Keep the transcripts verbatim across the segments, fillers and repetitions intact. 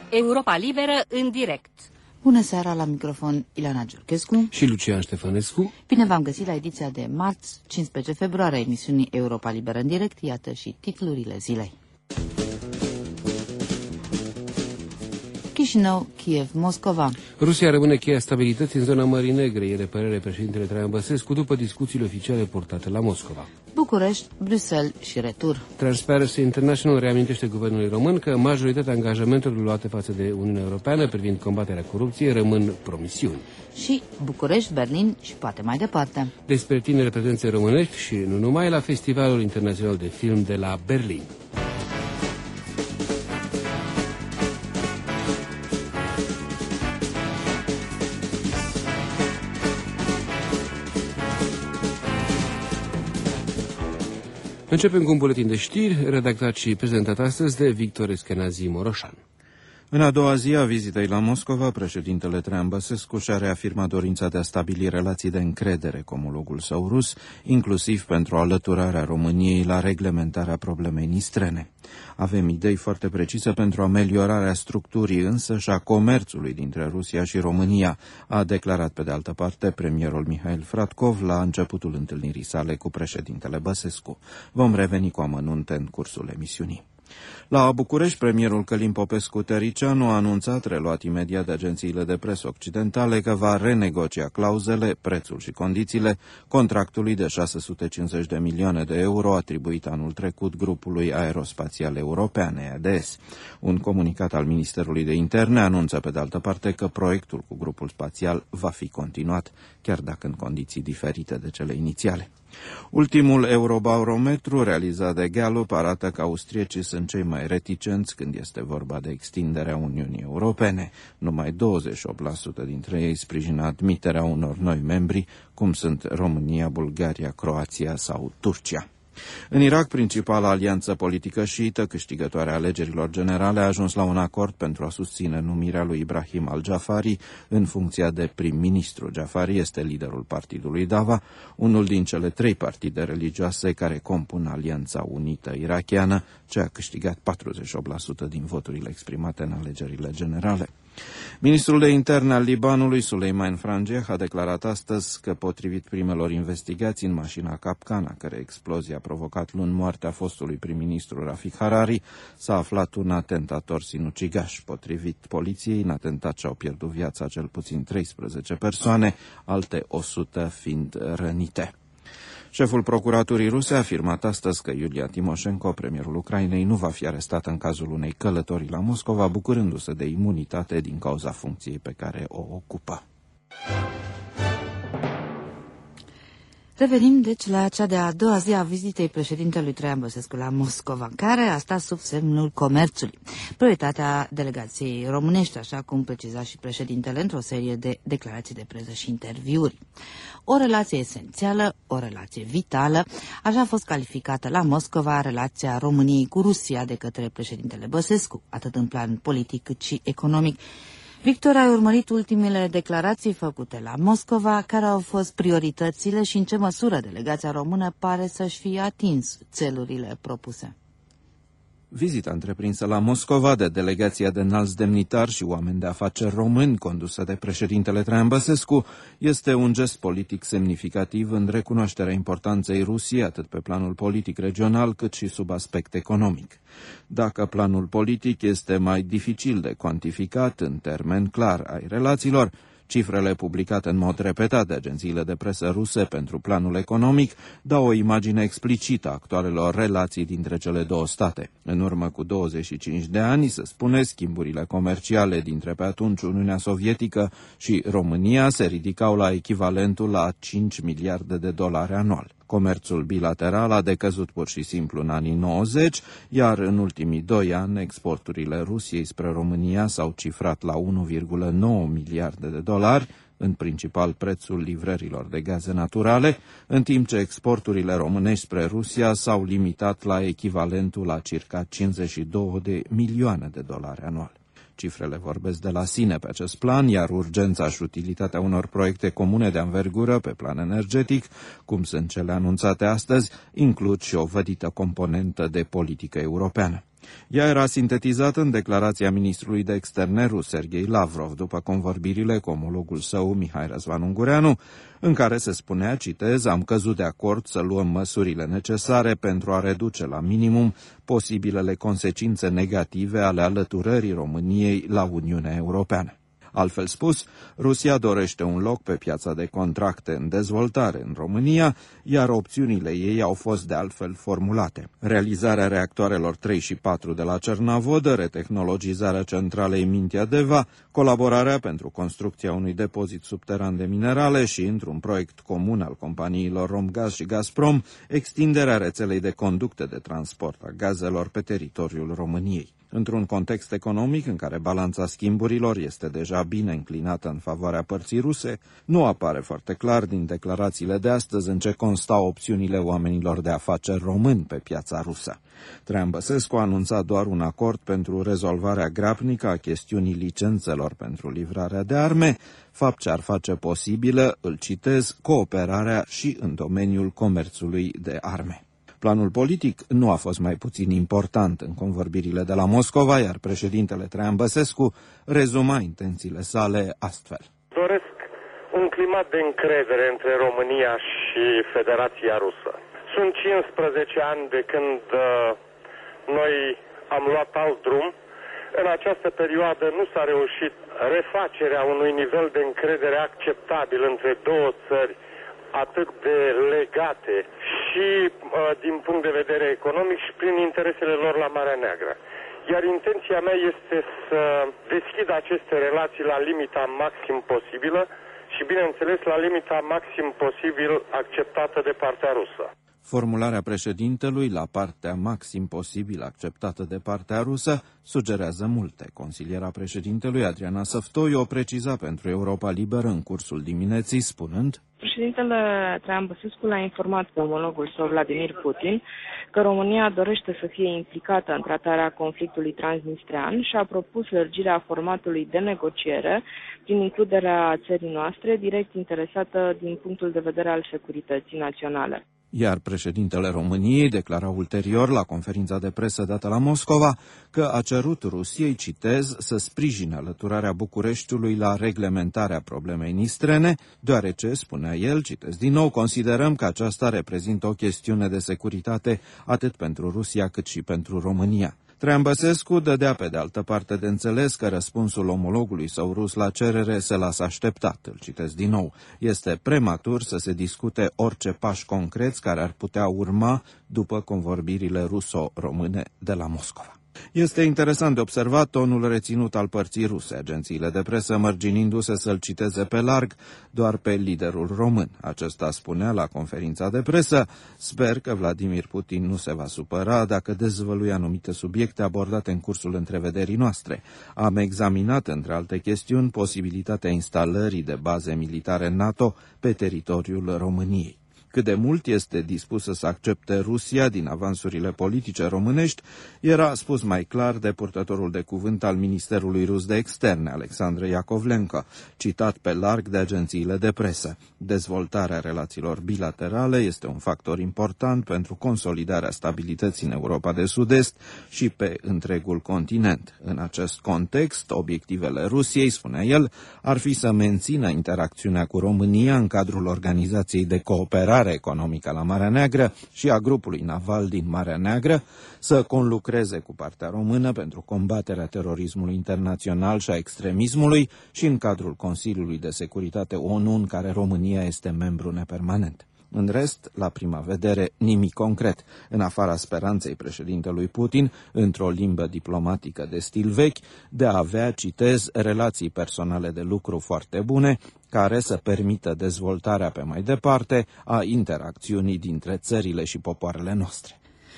Europa Liberă în direct. Bună seara, la microfon Ileana Giurchescu și Lucian Ștefănescu. Bine v-am găsit la ediția de marți, cincisprezece februarie, emisiunii Europa Liberă în direct. Iată și titlurile zilei. Chișinău, Kiev, Moscova. Rusia rămâne cheia stabilității în zona Mării Negre, e de părere președintele Traian Băsescu după discuțiile oficiale portate la Moscova. București, Bruxelles și retur. Transparency International reamintește guvernului român că majoritatea angajamentelor luate față de Uniunea Europeană privind combaterea corupției rămân promisiuni. Și București, Berlin și poate mai departe. Despre tinere prezențe românești și nu numai la Festivalul Internațional de Film de la Berlin. Începem cu un buletin de știri, redactat și prezentat astăzi de Victor Eskenazi Moroșan. În a doua zi a vizitei la Moscova, președintele Traian Băsescu și-a reafirmat dorința de a stabili relații de încredere cu omologul său rus, inclusiv pentru alăturarea României la reglementarea problemei nistrene. Avem idei foarte precise pentru ameliorarea structurii însă și a comerțului dintre Rusia și România, a declarat pe de altă parte premierul Mihail Fradkov la începutul întâlnirii sale cu președintele Băsescu. Vom reveni cu amănunte în cursul emisiunii. La București, premierul Călin Popescu-Tăricianu a anunțat, reluat imediat de agențiile de presă occidentale, că va renegocia clauzele, prețul și condițiile contractului de șase sute cincizeci de milioane de euro atribuit anul trecut grupului aerospațial european E A D S. Un comunicat al Ministerului de Interne anunță pe de altă parte că proiectul cu grupul spațial va fi continuat, chiar dacă în condiții diferite de cele inițiale. Ultimul Eurobarometru realizat de Gallup arată că austriecii sunt cei mai reticenți când este vorba de extinderea Uniunii Europene. Numai douăzeci și opt la sută dintre ei sprijină admiterea unor noi membri, cum sunt România, Bulgaria, Croația sau Turcia. În Irak, principala alianță politică șiită, câștigătoarea alegerilor generale, a ajuns la un acord pentru a susține numirea lui Ibrahim al-Jafari în funcția de prim-ministru. Jafari este liderul partidului Dava, unul din cele trei partide religioase care compun Alianța Unită Irakiană, ce a câștigat patruzeci și opt la sută din voturile exprimate în alegerile generale. Ministrul de Interne al Libanului, Suleiman Frangeh, a declarat astăzi că, potrivit primelor investigații în mașina capcana, care explozie a provocat luni moartea fostului prim-ministru Rafik Harari, s-a aflat un atentator sinucigaș. Potrivit poliției, în atentat și-au pierdut viața cel puțin treisprezece persoane, alte o sută fiind rănite. Șeful procuraturii ruse a afirmat astăzi că Iulia Timoșenko, premierul Ucrainei, nu va fi arestat în cazul unei călătorii la Moscova, bucurându-se de imunitate din cauza funcției pe care o ocupă. Revenim, deci, la cea de-a doua zi a vizitei președintelui Traian Băsescu la Moscova, care a stat sub semnul comerțului. Prioritatea delegației românești, așa cum preciza și președintele într-o serie de declarații de presă și interviuri. O relație esențială, o relație vitală, așa a fost calificată la Moscova relația României cu Rusia de către președintele Băsescu, atât în plan politic cât și economic. Victor, ai urmărit ultimele declarații făcute la Moscova, care au fost prioritățile și în ce măsură delegația română pare să-și fie atins țelurile propuse. Vizita întreprinsă la Moscova de delegația de înalți demnitari și oameni de afaceri români condusă de președintele Traian Băsescu este un gest politic semnificativ în recunoașterea importanței Rusiei atât pe planul politic regional cât și sub aspect economic. Dacă planul politic este mai dificil de cuantificat în termeni clar ai relațiilor, cifrele publicate în mod repetat de agențiile de presă ruse pentru planul economic dau o imagine explicită a actualelor relații dintre cele două state. În urmă cu douăzeci și cinci de ani, se spune, schimburile comerciale dintre pe atunci Uniunea Sovietică și România se ridicau la echivalentul la cinci miliarde de dolari anual. Comerțul bilateral a decăzut pur și simplu în anii nouăzeci, iar în ultimii doi ani exporturile Rusiei spre România s-au cifrat la unu virgulă nouă miliarde de dolari, în principal prețul livrărilor de gaze naturale, în timp ce exporturile românești spre Rusia s-au limitat la echivalentul la circa cincizeci și două de milioane de dolari anual. Cifrele vorbesc de la sine pe acest plan, iar urgența și utilitatea unor proiecte comune de anvergură pe plan energetic, cum sunt cele anunțate astăzi, includ și o vădită componentă de politică europeană. Ea era sintetizată în declarația ministrului de externe rus, Sergei Lavrov, după convorbirile cu omologul său, Mihai Răzvan Ungureanu, în care se spunea, citez, am căzut de acord să luăm măsurile necesare pentru a reduce la minimum posibilele consecințe negative ale alăturării României la Uniunea Europeană. Altfel spus, Rusia dorește un loc pe piața de contracte în dezvoltare în România, iar opțiunile ei au fost de altfel formulate. Realizarea reactoarelor trei și patru de la Cernavodă, retehnologizarea centralei Mintea-Deva, colaborarea pentru construcția unui depozit subteran de minerale și, într-un proiect comun al companiilor Romgaz și Gazprom, extinderea rețelei de conducte de transport a gazelor pe teritoriul României. Într-un context economic în care balanța schimburilor este deja bine înclinată în favoarea părții ruse, nu apare foarte clar din declarațiile de astăzi în ce constau opțiunile oamenilor de afaceri români pe piața rusă. Traian Băsescu a anunțat doar un acord pentru rezolvarea grabnică a chestiunii licențelor pentru livrarea de arme, fapt ce ar face posibilă, îl citez, cooperarea și în domeniul comerțului de arme. Planul politic nu a fost mai puțin important în convorbirile de la Moscova, iar președintele Traian Băsescu rezuma intențiile sale astfel. Doresc un climat de încredere între România și Federația Rusă. Sunt cincisprezece ani de când uh, noi am luat alt drum. În această perioadă nu s-a reușit refacerea unui nivel de încredere acceptabil între două țări atât de legate și uh, din punct de vedere economic și prin interesele lor la Marea Neagră. Iar intenția mea este să deschid aceste relații la limita maxim posibilă și, bineînțeles, la limita maxim posibil acceptată de partea rusă. Formularea președintelui la partea maxim posibil acceptată de partea rusă sugerează multe. Consiliera președintelui Adriana Săftoiu o preciza pentru Europa Liberă în cursul dimineții, spunând: Președintele Traian Băsescu l-a informat pe omologul său Vladimir Putin că România dorește să fie implicată în tratarea conflictului transnistrean și a propus lărgirea formatului de negociere prin includerea țării noastre direct interesată din punctul de vedere al securității naționale. Iar președintele României declara ulterior la conferința de presă dată la Moscova că a cerut Rusiei, citez, să sprijine alăturarea Bucureștiului la reglementarea problemei nistrene, deoarece, spunea el, citez din nou, considerăm că aceasta reprezintă o chestiune de securitate atât pentru Rusia cât și pentru România. Traian Băsescu dădea pe de altă parte de înțeles că răspunsul omologului său rus la cerere se lasă așteptat. Îl citesc din nou. Este prematur să se discute orice pași concreți care ar putea urma după convorbirile ruso-române de la Moscova. Este interesant de observat tonul reținut al părții ruse, agențiile de presă mărginindu-se să-l citeze pe larg doar pe liderul român. Acesta spunea la conferința de presă: sper că Vladimir Putin nu se va supăra dacă dezvăluie anumite subiecte abordate în cursul întrevederii noastre. Am examinat, între alte chestiuni, posibilitatea instalării de baze militare NATO pe teritoriul României. Cât de mult este dispusă să accepte Rusia din avansurile politice românești, era spus mai clar de purtătorul de cuvânt al Ministerului Rus de Externe, Alexandru Iacovlenko, citat pe larg de agențiile de presă. Dezvoltarea relațiilor bilaterale este un factor important pentru consolidarea stabilității în Europa de Sud-Est și pe întregul continent. În acest context, obiectivele Rusiei, spunea el, ar fi să mențină interacțiunea cu România în cadrul Organizației de Cooperare Economică la Marea Neagră și a grupului naval din Marea Neagră, să conlucreze cu partea română pentru combaterea terorismului internațional și a extremismului și în cadrul Consiliului de Securitate O N U, în care România este membru nepermanent. În rest, la prima vedere, nimic concret, în afara speranței președintelui Putin, într-o limbă diplomatică de stil vechi, de a avea, citez, relații personale de lucru foarte bune, care să permită dezvoltarea pe mai departe a interacțiunii dintre țările și popoarele noastre.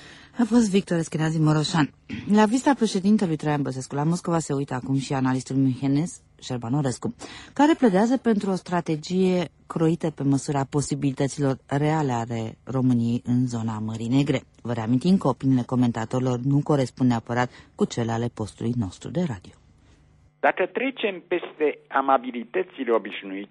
A fost Victor Eschenazi Moroșan. La vizita președintelui Traian Băsescu la Moscova se uită acum și analistul münchenez Șerban Orescu, care pledează pentru o strategie croită pe măsura posibilităților reale ale României în zona Mării Negre. Vă reamintim că opiniile comentatorilor nu corespund neapărat cu cele ale postului nostru de radio. Dacă trecem peste amabilitățile obișnuite,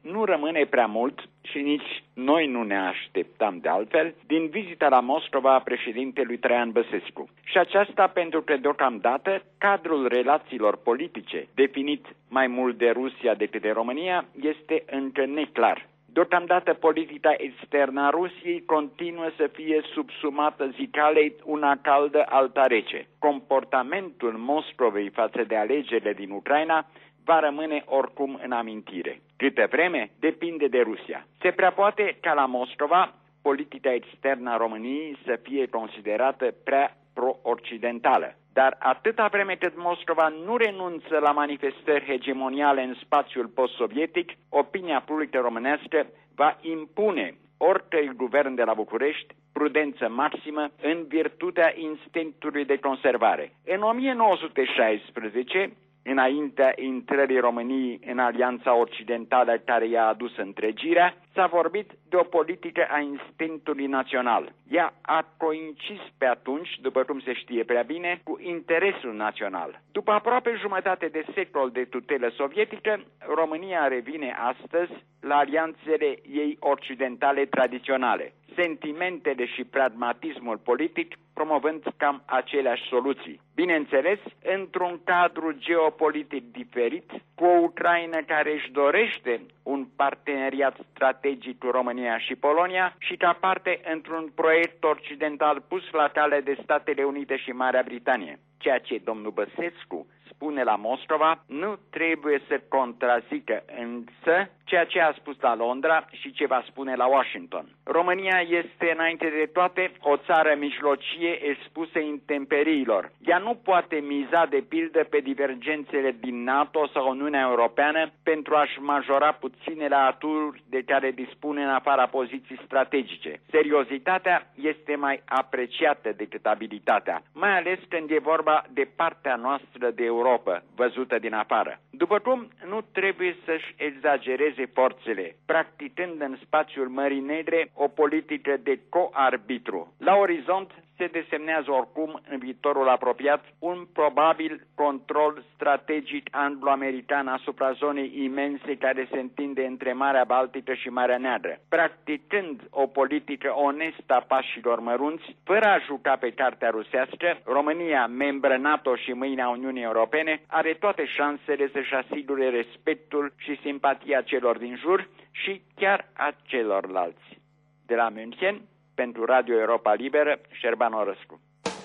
nu rămâne prea mult și nici noi nu ne așteptam de altfel din vizita la Moscova a președintelui Traian Băsescu. Și aceasta pentru că deocamdată cadrul relațiilor politice, definit mai mult de Rusia decât de România, este încă neclar. Deocamdată politica externă a Rusiei continuă să fie subsumată zicalei una caldă, alta rece. Comportamentul Moscovei față de alegerile din Ucraina va rămâne oricum în amintire. Câtă vreme depinde de Rusia. Se prea poate ca la Moscova politica externă a României să fie considerată prea pro-occidentală. Dar atâta vreme cât Moscova nu renunță la manifestări hegemoniale în spațiul post-sovietic, opinia publică românească va impune oricărui guvern de la București prudență maximă în virtutea instinctului de conservare. În o mie nouă sute șaisprezece, înaintea intrării României în Alianța Occidentală care i-a adus întregirea, s-a vorbit de o politică a instinctului național. Ea a coincis pe atunci, după cum se știe prea bine, cu interesul național. După aproape jumătate de secol de tutelă sovietică, România revine astăzi la alianțele ei occidentale tradiționale, sentimentele și pragmatismul politic promovând cam aceleași soluții. Bineînțeles, într-un cadru geopolitic diferit, cu o Ucraina care își dorește un parteneriat strategic cu România și Polonia și ca parte într-un proiect occidental pus la cale de Statele Unite și Marea Britanie. Ceea ce domnul Băsescu spune la Moscova nu trebuie să contrazică însă ceea ce a spus la Londra și ce va spune la Washington. România este înainte de toate o țară mijlocie expusă intemperiilor. Ea nu poate miza de pildă pe divergențele din NATO sau Uniunea Europeană pentru a-și majora puținele aturi de care dispune în afara poziții strategice. Seriozitatea este mai apreciată decât abilitatea, mai ales când e vorba de partea noastră de Europa, văzută din afară. După cum nu trebuie să-și exagereze forțele, practicând în spațiul Mării Negre o politică de coarbitru. La orizont se desemnează oricum în viitorul apropiat un probabil control strategic anglo-american asupra zonei imense care se întinde între Marea Baltică și Marea Neagră. Practicând o politică onestă a pașilor mărunți, fără a juca pe cartea rusească, România, membră NATO și mâine a Uniunii Europene, are toate șansele să-și asigure respectul și simpatia celor din jur și chiar a celorlalți. De la München, pentru Radio Europa Liberă, Șerban Orăscu.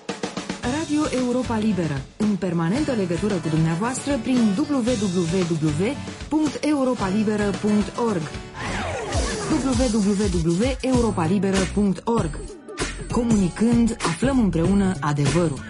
Radio Europa Liberă, în permanentă legătură cu dumneavoastră prin w w w punct europa liberă punct org w w w punct europa liberă punct org. Comunicând, aflăm împreună adevărul.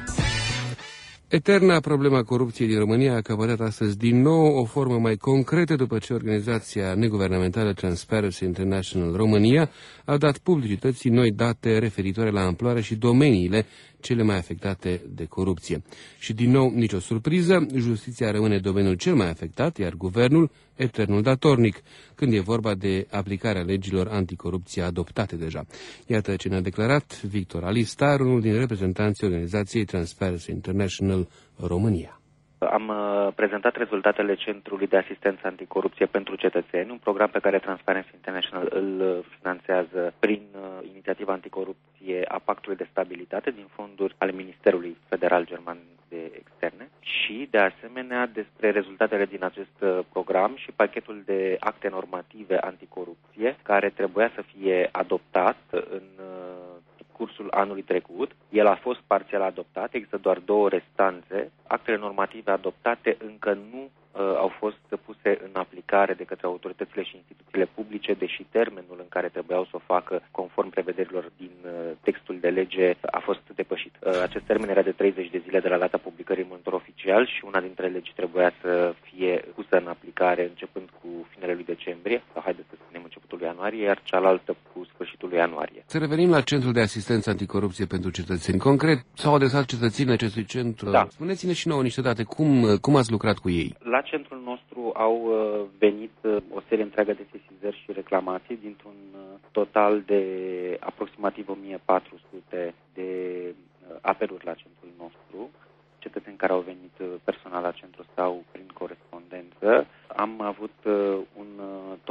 Eterna problema corupției din România a căpătat astăzi din nou o formă mai concretă după ce organizația neguvernamentală Transparency International România a dat publicității noi date referitoare la amploarea și domeniile cele mai afectate de corupție. Și din nou, nicio surpriză, justiția rămâne domeniul cel mai afectat, iar guvernul eternul datornic, când e vorba de aplicarea legilor anticorupție adoptate deja. Iată ce ne-a declarat Victor Alistar, unul din reprezentanții organizației Transparency International România. Am prezentat rezultatele Centrului de Asistență Anticorupție pentru Cetățeni, un program pe care Transparency International îl finanțează prin inițiativa anticorupție a Pactului de Stabilitate din fonduri ale Ministerului Federal German de Externe și, de asemenea, despre rezultatele din acest program și pachetul de acte normative anticorupție care trebuia să fie adoptat în cursul anului trecut. El a fost parțial adoptat, există doar două restanțe. Actele normative adoptate încă nu uh, au fost puse în aplicare de către autoritățile și instituțiile publice, deși termenul în care trebuiau să o facă conform prevederilor din uh, textul de lege a fost depășit. Uh, acest termen era de treizeci de zile de la data publicării în monitor oficial și una dintre legi trebuia să fie pusă în aplicare începând cu finele lui decembrie, sau haideți să spunem începutul lui ianuarie, iar cealaltă cu sfârșitul lui ianuarie. Să revenim la Centrul de Asistență Anticorupție pentru Cetățeni. Concret, s-au adresat cetățenii acestui centru. Da. Spuneți-ne și nouă niște date. Cum, cum ați lucrat cu ei? La centrul nostru au venit o serie întreagă de sesizări și reclamații dintr-un total de aproximativ o mie patru sute de apeluri la centrul nostru. Cetățeni care au venit personal la centru sau prin corespondență. Am avut un total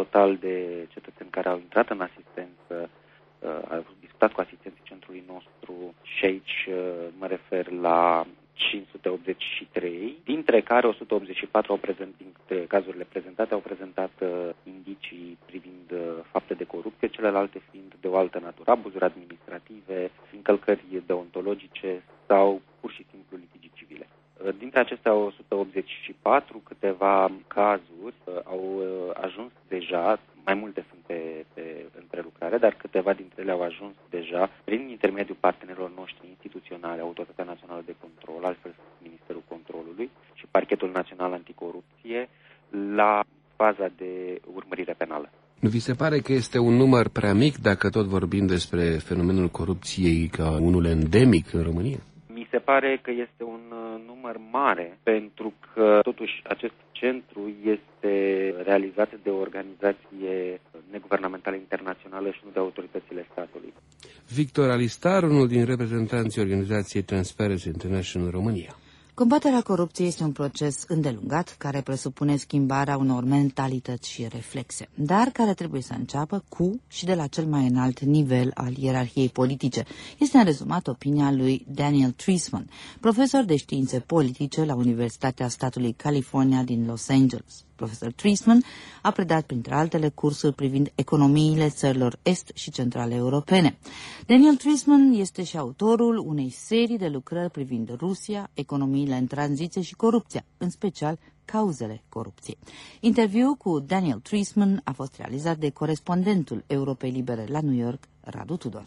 total de cetățeni care au intrat în asistență, au discutat cu asistenții centrului nostru și aici mă refer la cinci sute optzeci și trei, dintre care o sută optzeci și patru au prezent, dintre cazurile prezentate au prezentat uh, indicii privind uh, fapte de corupție, celelalte fiind de o altă natură, abuzuri administrative, încălcări deontologice sau pur și simplu litigii civile. Uh, dintre acestea o sută optzeci și patru, câteva cazuri uh, au uh, ajuns deja, mai multe sunt pe, pe întrelucrare, dar câteva dintre ele au ajuns deja prin intermediul partenerilor noștri instituționale, Autoritatea Națională de Control, altfel Ministerul Controlului și Parchetul Național Anticorupție, la faza de urmărire penală. Nu vi se pare că este un număr prea mic dacă tot vorbim despre fenomenul corupției ca unul endemic în România? Mi se pare că este un uh, număr mare, pentru că totuși acest centru este realizat de o organizație neguvernamentală internațională și nu de autoritățile statului. Victor Alistar, unul din reprezentanții organizației Transparency International România. Combaterea corupției este un proces îndelungat care presupune schimbarea unor mentalități și reflexe, dar care trebuie să înceapă cu și de la cel mai înalt nivel al ierarhiei politice. Este în rezumat opinia lui Daniel Treisman, profesor de științe politice la Universitatea statului California din Los Angeles. Profesor Treisman a predat, printre altele, cursuri privind economiile țărilor est și centrale europene. Daniel Treisman este și autorul unei serii de lucrări privind Rusia, economiile în tranziție și corupția, în special cauzele corupției. Interviul cu Daniel Treisman a fost realizat de corespondentul Europei Libere la New York, Radu Tudor.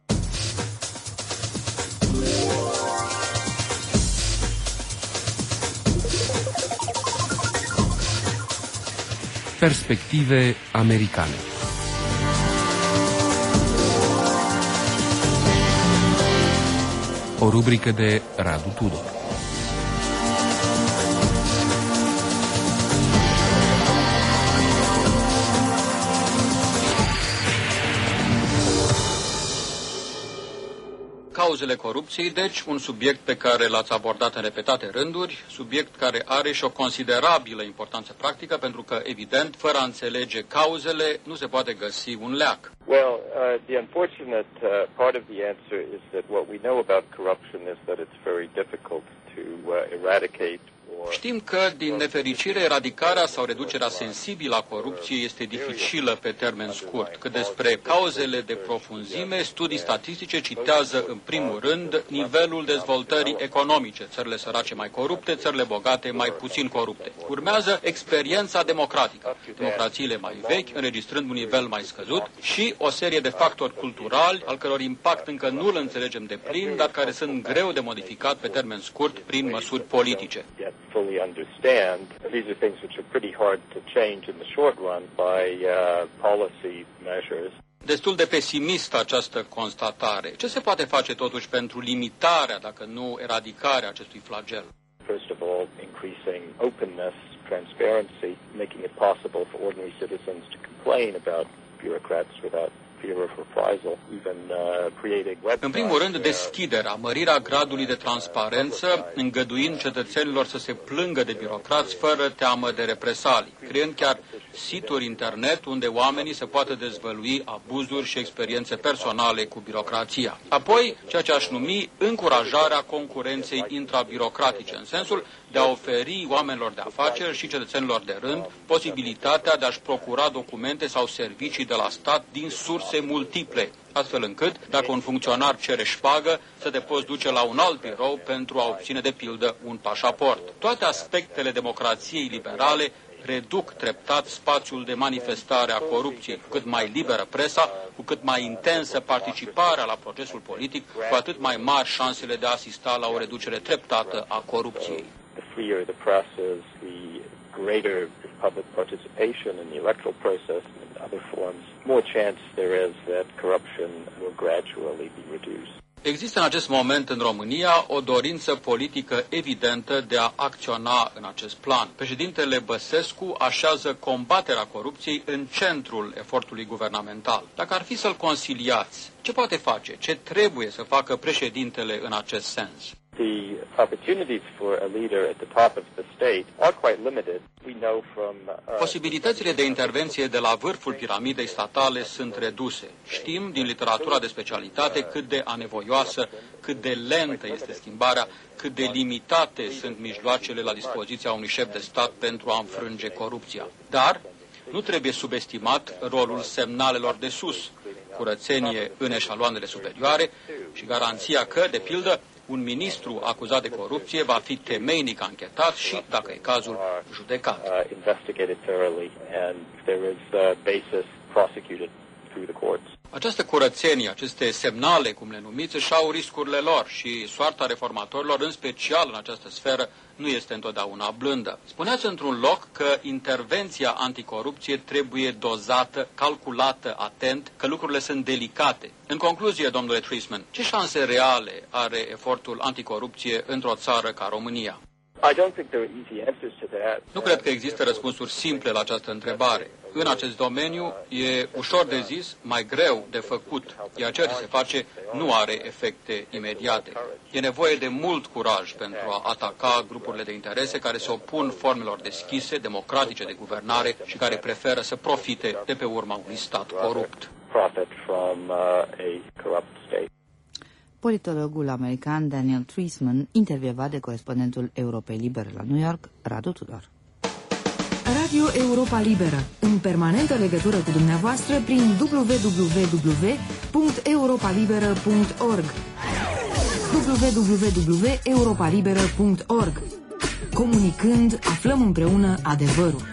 Perspective americane. O rubrică de Radu Tudor. Cauzele corupției, deci, un subiect pe care l-ați abordat în repetate rânduri, subiect care are și o considerabilă importanță practică, pentru că, evident, fără a înțelege cauzele, nu se poate găsi un leac. Well, uh, the unfortunate uh, part of the answer is that what we know about corruption is that it's very difficult to uh, eradicate. Știm că, din nefericire, eradicarea sau reducerea sensibilă a corupției este dificilă pe termen scurt. Cât despre cauzele de profunzime, studii statistice citează, în primul rând, nivelul dezvoltării economice, țările sărace mai corupte, țările bogate mai puțin corupte. Urmează experiența democratică, democrațiile mai vechi, înregistrând un nivel mai scăzut, și o serie de factori culturali, al căror impact încă nu îl înțelegem de plin, dar care sunt greu de modificat pe termen scurt prin măsuri politice. Fully understand. These are things which are pretty hard to change in the short run by uh, policy measures. Destul de pesimistă această constatare. Ce se poate face totuși pentru limitarea, dacă nu eradicarea acestui flagel? First of all, increasing openness, transparency, making it possible for ordinary citizens to complain about bureaucrats without În primul rând, deschiderea, mărirea gradului de transparență, îngăduind cetățenilor să se plângă de birocrați fără teamă de represalii, creând chiar situri internet unde oamenii se poată dezvălui abuzuri și experiențe personale cu birocrația. Apoi, ceea ce aș numi încurajarea concurenței intrabirocratice, în sensul de a oferi oamenilor de afaceri și cetățenilor de rând posibilitatea de a-și procura documente sau servicii de la stat din surse multiple, astfel încât, dacă un funcționar cere șpagă, să te poți duce la un alt birou pentru a obține, de pildă, un pașaport. Toate aspectele democrației liberale reduc treptat spațiul de manifestare a corupției. Cu cât mai liberă presa, cu cât mai intensă participarea la procesul politic, cu atât mai mari șansele de a asista la o reducere treptată a corupției. The freer the press is, the greater public participation in the electoral process and other forms, more chance there is that corruption will gradually be reduced. Există în acest moment în România o dorință politică evidentă de a acționa în acest plan. Președintele Băsescu așează combaterea corupției în centrul efortului guvernamental. Dacă ar fi să-l consiliați, ce poate face? Ce trebuie să facă președintele în acest sens? The opportunities for a leader at the top of the state are quite limited. We know from uh, Posibilitățile de intervenție de la vârful piramidei statale sunt reduse. Știm din literatura de specialitate cât de anevoioasă, cât de lentă este schimbarea, cât de limitate sunt mijloacele la dispoziția unui șef de stat pentru a înfrânge corupția. Dar nu trebuie subestimat rolul semnalelor de sus, curățenie în eșaloanele superioare și garanția că, de pildă, un ministru acuzat de corupție va fi temeinic anchetat și, dacă e cazul, judecat. Această curățenie, aceste semnale, cum le numiți, își au riscurile lor și soarta reformatorilor, în special în această sferă, nu este întotdeauna blândă. Spuneați într-un loc că intervenția anticorupție trebuie dozată, calculată, atent, că lucrurile sunt delicate. În concluzie, domnule Treisman, ce șanse reale are efortul anticorupție într-o țară ca România? Nu cred că există răspunsuri simple la această întrebare. În acest domeniu e ușor de zis, mai greu de făcut, iar ceea ce se face nu are efecte imediate. E nevoie de mult curaj pentru a ataca grupurile de interese care se opun formelor deschise, democratice de guvernare și care preferă să profite de pe urma unui stat corupt. Politologul american Daniel Treisman, intervievat de corespondentul Europei Libere la New York, Radu Tudor. Radio Europa Liberă, în permanentă legătură cu dumneavoastră prin w w w punct europa liberă punct org w w w punct europa liberă punct org. Comunicând, aflăm împreună adevărul.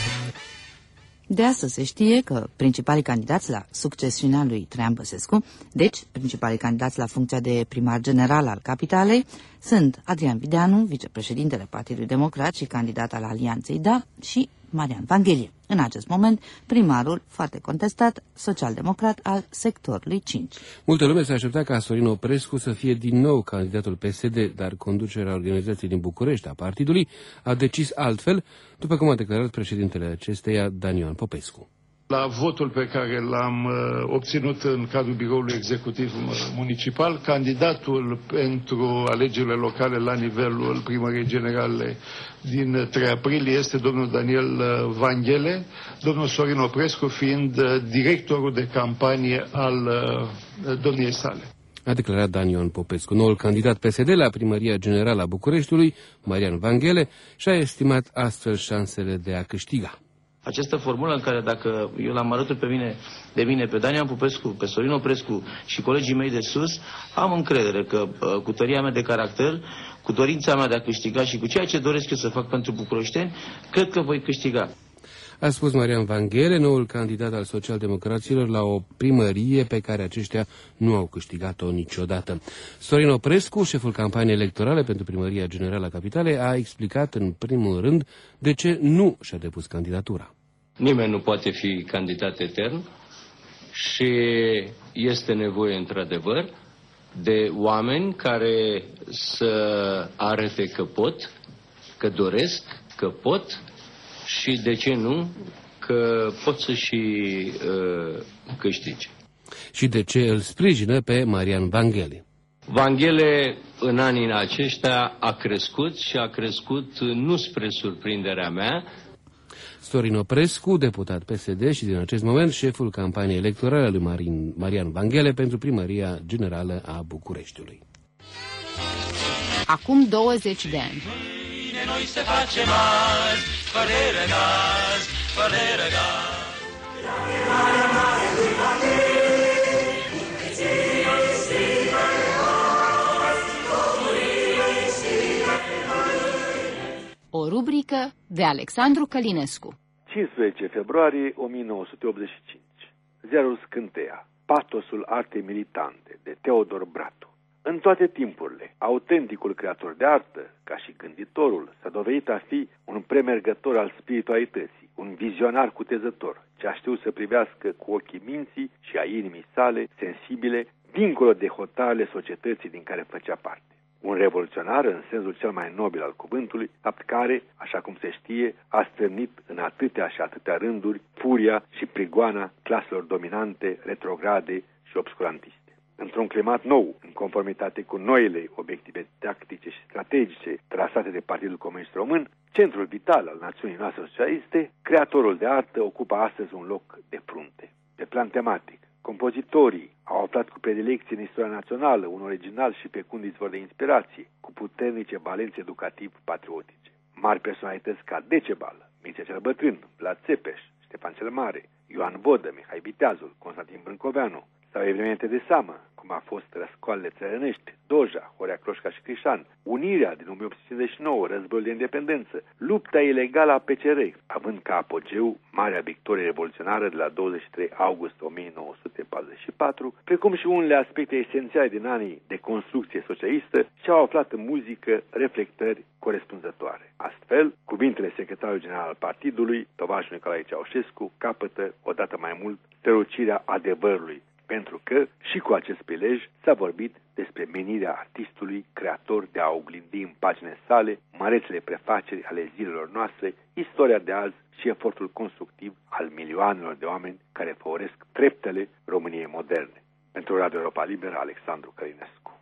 De astăzi se știe că principalii candidați la succesiunea lui Traian Băsescu, deci principalii candidați la funcția de primar general al capitalei, sunt Adrian Videanu, vicepreședintele Partidului Democrat și candidat al Alianței Da, și Marian Vanghelie. În acest moment, primarul, foarte contestat, social-democrat al sectorului cinci. Multă lume se aștepta ca Sorin Oprescu să fie din nou candidatul P S D, dar conducerea organizației din București a partidului a decis altfel, după cum a declarat președintele acesteia, Dan Ioan Popescu. La votul pe care l-am uh, obținut în cadrul biroului executiv municipal, candidatul pentru alegerile locale la nivelul primăriei generale din trei aprilie este domnul Daniel Vanghele, domnul Sorin Oprescu fiind uh, directorul de campanie al uh, domniei sale. A declarat Dan Ioan Popescu. Noul candidat P S D la primăria generală a Bucureștiului, Marian Vanghele, și-a estimat astfel șansele de a câștiga. Această formulă în care dacă eu l-am arătat pe mine, de mine, pe Daniel Popescu, pe Sorin Oprescu și colegii mei de sus, am încredere că cu tăria mea de caracter, cu dorința mea de a câștiga și cu ceea ce doresc eu să fac pentru bucureșteni, cred că voi câștiga. A spus Marian Vanghele, noul candidat al socialdemocraților la o primărie pe care aceștia nu au câștigat-o niciodată. Sorin Oprescu, șeful campaniei electorale pentru primăria generală a capitalei, a explicat în primul rând de ce nu și-a depus candidatura. Nimeni nu poate fi candidat etern și este nevoie într-adevăr de oameni care să arate că pot, că doresc, că pot și, de ce nu, că pot să și uh, câștige. Și de ce îl sprijină pe Marian Vanghele? Vanghele, în anii aceștia, a crescut și a crescut nu spre surprinderea mea. Sorin Oprescu, deputat P S D și din acest moment șeful campaniei electorale a lui Marin, Marian Vanghele pentru primăria generală a Bucureștiului. Acum douăzeci de ani. Noi se facem azi, fără răgaz, fără răgaz. O rubrică de Alexandru Călinescu. cincisprezece februarie o mie nouă sute optzeci și cinci. Ziarul Scânteia, patosul artei militante, de Teodor Bratu. În toate timpurile, autenticul creator de artă, ca și gânditorul, s-a dovedit a fi un premergător al spiritualității, un vizionar cutezător, ce a știut să privească cu ochii minții și a inimii sale sensibile, dincolo de hotarele societății din care făcea parte. Un revoluționar în sensul cel mai nobil al cuvântului, fapt care, așa cum se știe, a stârnit în atâtea și atâtea rânduri furia și prigoana claselor dominante, retrograde și obscurantiste. Într-un climat nou, în conformitate cu noile obiective tactice și strategice trasate de Partidul Comunist Român, centrul vital al națiunii noastre socialiste, creatorul de artă ocupă astăzi un loc de frunte. Pe plan tematic, compozitorii au aflat cu predilecție în istoria națională un original și fecund izvor de inspirație, cu puternice valențe educativ-patriotice. Mari personalități ca Decebal, Mircea cel Bătrân, Vlad Țepeș, Ștefan cel Mare, Ioan Vodă, Mihai Viteazul, Constantin Brâncoveanu, sau evenimente de seamă, cum a fost răscoalele țărănești, Doja, Horea Croșca și Crișan, Unirea din o mie opt sute cincizeci și nouă, Războiul de Independență, lupta ilegală a P C R, având ca apogeu Marea Victorie Revoluționară de la douăzeci și trei august o mie nouă sute patruzeci și patru, precum și unele aspecte esențiale din anii de construcție socialistă și-au aflat în muzică reflectări corespunzătoare. Astfel, cuvintele secretarului general al partidului, tovarășul Nicolae Ceaușescu, capătă odată mai mult strălucirea adevărului, pentru că și cu acest prilej s-a vorbit despre menirea artistului creator de a oglindi în paginile sale mărețele prefaceri ale zilelor noastre, istoria de azi și efortul constructiv al milioanelor de oameni care făuresc treptele României moderne. Pentru Radio Europa Liberă, Alexandru Călinescu.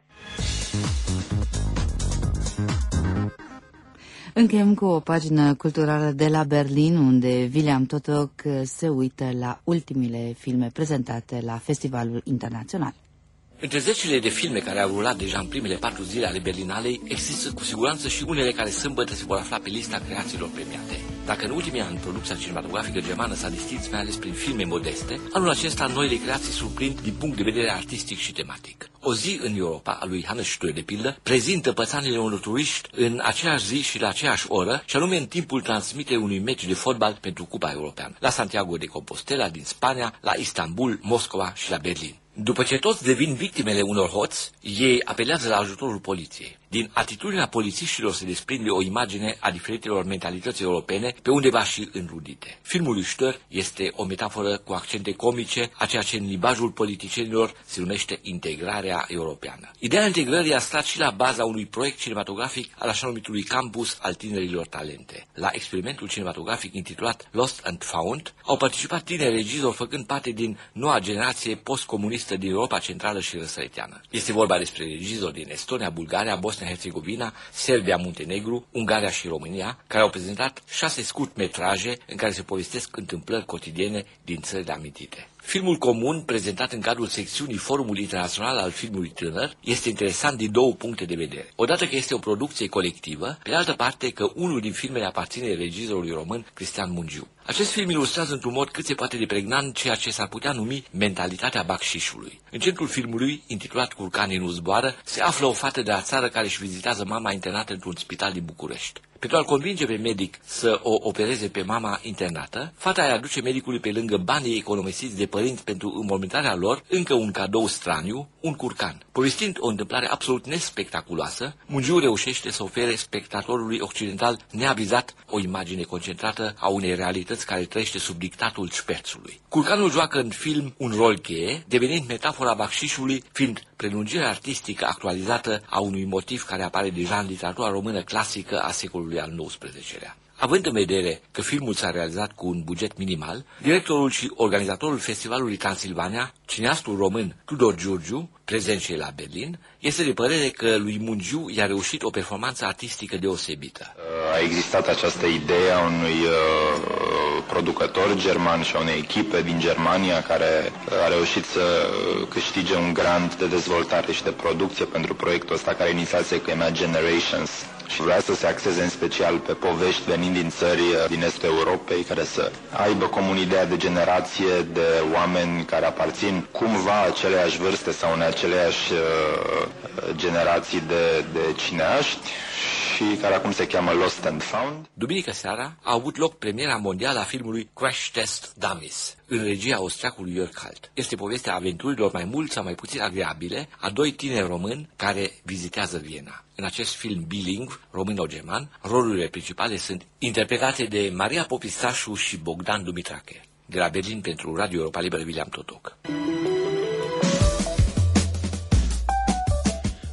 Încheiem cu o pagină culturală de la Berlin, unde William Totok se uită la ultimile filme prezentate la Festivalul Internațional. Între zecile de filme care au rulat deja în primele patru zile ale Berlinalei, există cu siguranță și unele care sâmbătă se vor afla pe lista creațiilor premiate. Dacă în ultimii ani producția cinematografică germană s-a distins mai ales prin filme modeste, anul acesta noile creații surprind din punct de vedere artistic și tematic. O zi în Europa, a lui Hannes Stö, de pildă, prezintă pățanile unor turiști în aceeași zi și la aceeași oră, și anume în timpul transmiterii unui meci de fotbal pentru Cupa Europeană, la Santiago de Compostela din Spania, la Istanbul, Moscova și la Berlin. După ce toți devin victimele unor hoți, ei apelează la ajutorul poliției. Din atitudinea polițiștilor se desprinde o imagine a diferitelor mentalități europene, pe undeva și înrudite. Filmul lui Stör este o metaforă cu accente comice a ceea ce în limbajul politicienilor se numește integrarea europeană. Ideea integrării a stat și la baza unui proiect cinematografic al așa numitului campus al tinerilor talente. La experimentul cinematografic intitulat Lost and Found au participat tineri regizori făcând parte din noua generație postcomunistă din Europa Centrală și Răsăriteană. Este vorba despre regizori din Estonia, Bulgaria, Bosnia-Herzegovina, Serbia, Muntenegru, Ungaria și România, care au prezentat șase scurtmetraje în care se povestesc întâmplări cotidiene din țările amintite. Filmul comun, prezentat în cadrul secțiunii Forumului Internațional al Filmului Tânăr, este interesant din două puncte de vedere. Odată că este o producție colectivă, pe de altă parte că unul din filmele aparține regizorului român Cristian Mungiu. Acest film ilustrează într-un mod cât se poate de pregnant ceea ce s-ar putea numi mentalitatea bacșișului. În centrul filmului, intitulat Curcanii nu zboară, se află o fată de la țară care își vizitează mama internată într-un spital din București. Pentru a-l convinge pe medic să o opereze pe mama internată, fata îi aduce medicului, pe lângă banii economisiți de părinți pentru înmormântarea lor, încă un cadou straniu, un curcan. Povestind o întâmplare absolut nespectaculoasă, Mungiu reușește să ofere spectatorului occidental neavizat o imagine concentrată a unei realități care trăiește sub dictatul șperțului. Curcanul joacă în film un rol cheie, devenind metafora bacșișului, fiind prelungirea artistică actualizată a unui motiv care apare deja în literatura română clasică a secolului al nouăsprezecelea. Având în vedere că filmul s-a realizat cu un buget minimal, directorul și organizatorul Festivalului Transilvania, cineastul român Tudor Giurgiu, prezent și la Berlin, este de părere că lui Mungiu i-a reușit o performanță artistică deosebită. A existat această idee a unui uh, producător german și a unei echipe din Germania care a reușit să câștige un grant de dezvoltare și de producție pentru proiectul ăsta care inițiase cu Imaginations. Și vrea să se axeze în special pe povești venind din țări din estul Europei, care să aibă cum idee de generație de oameni care aparțin cumva aceleași vârste sau în aceleași uh, generații de, de cineaști și care acum se cheamă Lost and Found. Duminică seara a avut loc premiera mondială a filmului Crash Test Dummies, în regia austriacului Jörg Halt. Este povestea aventurilor mai mult sau mai puțin agreabile a doi tineri români care vizitează Viena. În acest film bilingv, româno-german, rolurile principale sunt interpretate de Maria Popistașu și Bogdan Dumitrache. De la Berlin pentru Radio Europa Liberă, William Totok.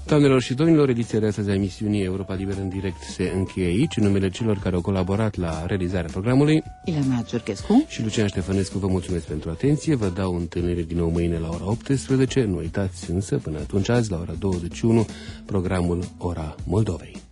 Doamnelor și domnilor, ediția de astăzi a emisiunii Europa Liberă în direct se încheie aici. În numele celor care au colaborat la realizarea programului, Ileana Ciurchescu și Lucian Ștefănescu, vă mulțumesc pentru atenție. Vă dau întâlnire din nou mâine la ora optsprezece. Nu uitați însă, până atunci, azi la ora douăzeci și unu, programul Ora Moldovei.